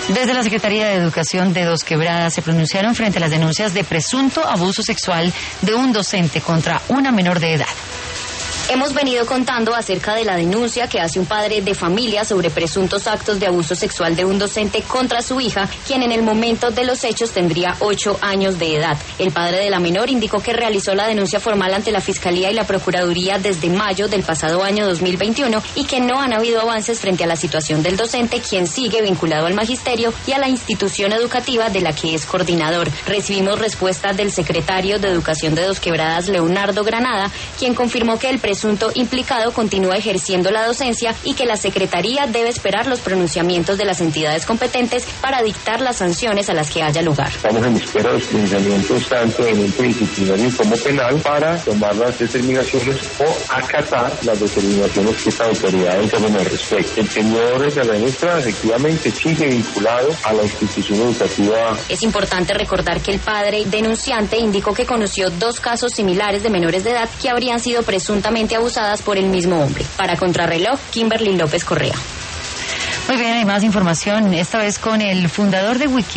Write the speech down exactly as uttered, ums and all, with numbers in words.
Desde la Secretaría de Educación de Dos Quebradas se pronunciaron frente a las denuncias de presunto abuso sexual de un docente contra una menor de edad. Hemos venido contando acerca de la denuncia que hace un padre de familia sobre presuntos actos de abuso sexual de un docente contra su hija, quien en el momento de los hechos tendría ocho años de edad. El padre de la menor indicó que realizó la denuncia formal ante la Fiscalía y la Procuraduría desde mayo del pasado año dos mil veintiuno y que no han habido avances frente a la situación del docente, quien sigue vinculado al magisterio y a la institución educativa de la que es coordinador. Recibimos respuesta del secretario de Educación de Dos Quebradas, Leonardo Granada, quien confirmó que el presunto implicado continúa ejerciendo la docencia y que la Secretaría debe esperar los pronunciamientos de las entidades competentes para dictar las sanciones a las que haya lugar. Estamos en espera de los pronunciamientos tanto en ente disciplinario como penal para tomar las determinaciones o acatar las determinaciones que esta autoridad tomen al respecto. El señor de la ministra efectivamente sigue vinculado a la institución educativa. Es importante recordar que el padre denunciante indicó que conoció dos casos similares de menores de edad que habrían sido presuntamente abusadas por el mismo hombre. Para Contrarreloj, Kimberly López Correa. Muy bien, hay más información, esta vez con el fundador de Wiki.